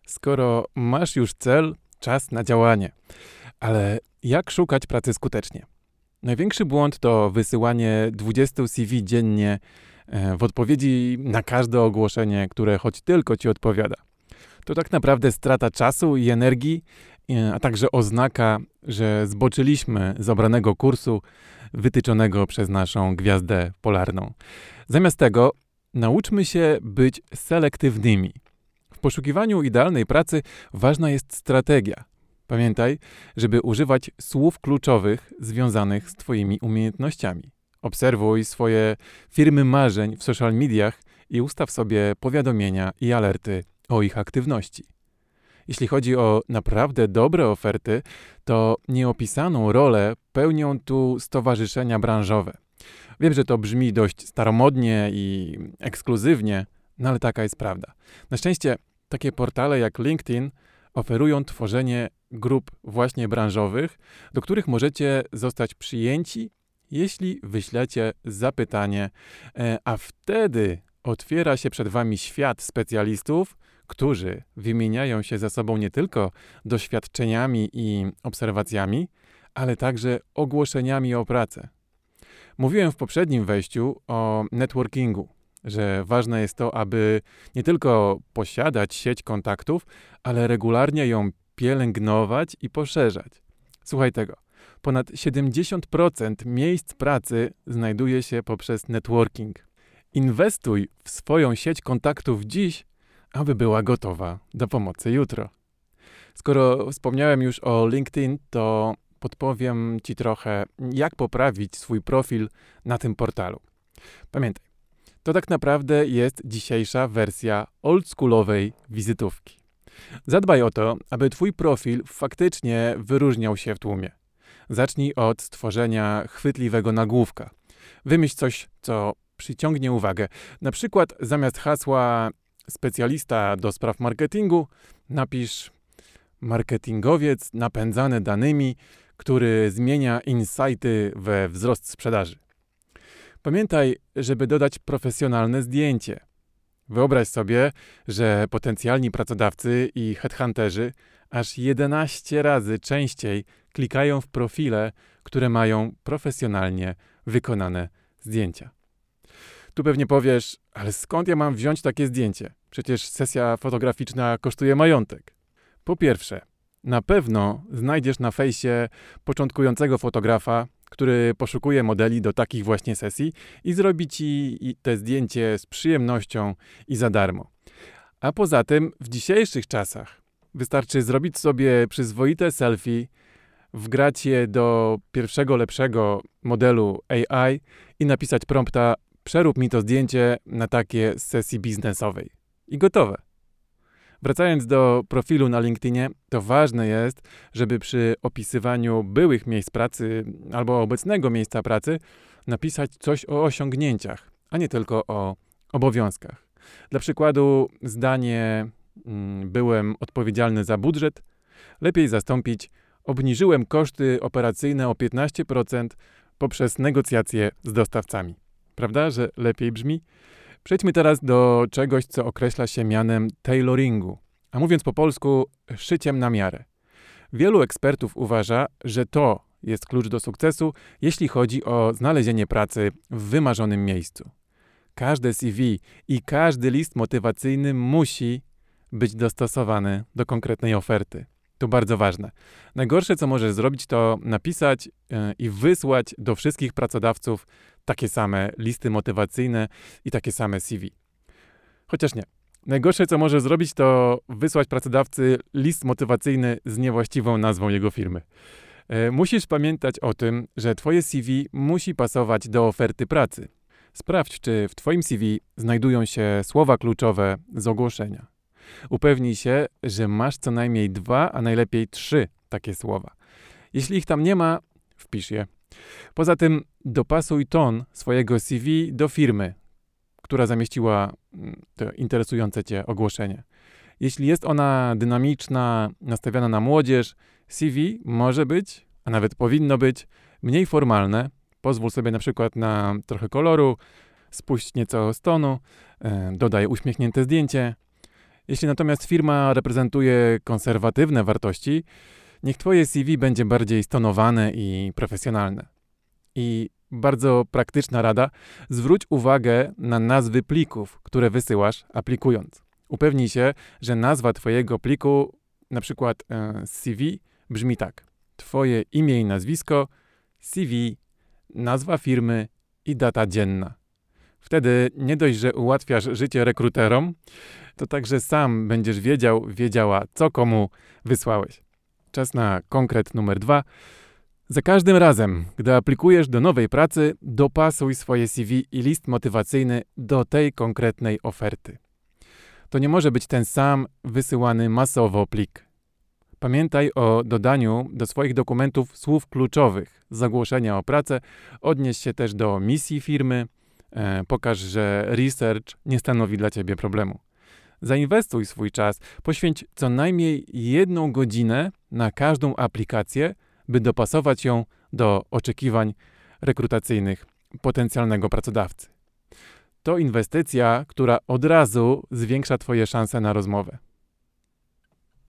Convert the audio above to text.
Skoro masz już cel, czas na działanie. Ale jak szukać pracy skutecznie? Największy błąd to wysyłanie 20 CV dziennie w odpowiedzi na każde ogłoszenie, które choć tylko ci odpowiada. To tak naprawdę strata czasu i energii, a także oznaka, że zboczyliśmy z obranego kursu wytyczonego przez naszą gwiazdę polarną. Zamiast tego nauczmy się być selektywnymi. W poszukiwaniu idealnej pracy ważna jest strategia. Pamiętaj, żeby używać słów kluczowych związanych z twoimi umiejętnościami. Obserwuj swoje firmy marzeń w social mediach i ustaw sobie powiadomienia i alerty o ich aktywności. Jeśli chodzi o naprawdę dobre oferty, to nieopisaną rolę pełnią tu stowarzyszenia branżowe. Wiem, że to brzmi dość staromodnie i ekskluzywnie, no ale taka jest prawda. Na szczęście takie portale jak LinkedIn oferują tworzenie grup właśnie branżowych, do których możecie zostać przyjęci, jeśli wyślecie zapytanie, a wtedy otwiera się przed wami świat specjalistów, którzy wymieniają się ze sobą nie tylko doświadczeniami i obserwacjami, ale także ogłoszeniami o pracę. Mówiłem w poprzednim wejściu o networkingu, że ważne jest to, aby nie tylko posiadać sieć kontaktów, ale regularnie ją pielęgnować i poszerzać. Słuchaj tego. Ponad 70% miejsc pracy znajduje się poprzez networking. Inwestuj w swoją sieć kontaktów dziś, aby była gotowa do pomocy jutro. Skoro wspomniałem już o LinkedIn, to podpowiem ci trochę, jak poprawić swój profil na tym portalu. Pamiętaj, to tak naprawdę jest dzisiejsza wersja oldschoolowej wizytówki. Zadbaj o to, aby twój profil faktycznie wyróżniał się w tłumie. Zacznij od stworzenia chwytliwego nagłówka. Wymyśl coś, co przyciągnie uwagę. Na przykład zamiast hasła specjalista do spraw marketingu napisz marketingowiec napędzany danymi, który zmienia insighty we wzrost sprzedaży. Pamiętaj, żeby dodać profesjonalne zdjęcie. Wyobraź sobie, że potencjalni pracodawcy i headhunterzy aż 11 razy częściej klikają w profile, które mają profesjonalnie wykonane zdjęcia. Tu pewnie powiesz, ale skąd ja mam wziąć takie zdjęcie? Przecież sesja fotograficzna kosztuje majątek. Po pierwsze, na pewno znajdziesz na fejsie początkującego fotografa, który poszukuje modeli do takich właśnie sesji i zrobi ci te zdjęcie z przyjemnością i za darmo. A poza tym w dzisiejszych czasach wystarczy zrobić sobie przyzwoite selfie, wgrać je do pierwszego lepszego modelu AI i napisać prompta: przerób mi to zdjęcie na takie z sesji biznesowej. I gotowe. Wracając do profilu na LinkedInie, to ważne jest, żeby przy opisywaniu byłych miejsc pracy albo obecnego miejsca pracy napisać coś o osiągnięciach, a nie tylko o obowiązkach. Dla przykładu zdanie byłem odpowiedzialny za budżet, lepiej zastąpić obniżyłem koszty operacyjne o 15% poprzez negocjacje z dostawcami. Prawda, że lepiej brzmi? Przejdźmy teraz do czegoś, co określa się mianem tailoringu, a mówiąc po polsku, szyciem na miarę. Wielu ekspertów uważa, że to jest klucz do sukcesu, jeśli chodzi o znalezienie pracy w wymarzonym miejscu. Każde CV i każdy list motywacyjny musi być dostosowany do konkretnej oferty. To bardzo ważne. Najgorsze, co możesz zrobić, to napisać i wysłać do wszystkich pracodawców takie same listy motywacyjne i takie same CV. Chociaż nie. Najgorsze, co możesz zrobić, to wysłać pracodawcy list motywacyjny z niewłaściwą nazwą jego firmy. Musisz pamiętać o tym, że twoje CV musi pasować do oferty pracy. Sprawdź, czy w twoim CV znajdują się słowa kluczowe z ogłoszenia. Upewnij się, że masz co najmniej 2, a najlepiej 3 takie słowa. Jeśli ich tam nie ma, wpisz je. Poza tym dopasuj ton swojego CV do firmy, która zamieściła to interesujące cię ogłoszenie. Jeśli jest ona dynamiczna, nastawiona na młodzież, CV może być, a nawet powinno być, mniej formalne. Pozwól sobie na przykład na trochę koloru, spuść nieco z tonu, dodaj uśmiechnięte zdjęcie. Jeśli natomiast firma reprezentuje konserwatywne wartości, niech twoje CV będzie bardziej stonowane i profesjonalne. I bardzo praktyczna rada, zwróć uwagę na nazwy plików, które wysyłasz aplikując. Upewnij się, że nazwa twojego pliku, na przykład CV, brzmi tak. Twoje imię i nazwisko, CV, nazwa firmy i data dzienna. Wtedy nie dość, że ułatwiasz życie rekruterom, to także sam będziesz wiedziała, co komu wysłałeś. Czas na konkret numer 2. Za każdym razem, gdy aplikujesz do nowej pracy, dopasuj swoje CV i list motywacyjny do tej konkretnej oferty. To nie może być ten sam wysyłany masowo plik. Pamiętaj o dodaniu do swoich dokumentów słów kluczowych z ogłoszenia o pracę, odnieś się też do misji firmy, pokaż, że research nie stanowi dla ciebie problemu. Zainwestuj swój czas, poświęć co najmniej 1 godzinę na każdą aplikację, by dopasować ją do oczekiwań rekrutacyjnych potencjalnego pracodawcy. To inwestycja, która od razu zwiększa twoje szanse na rozmowę.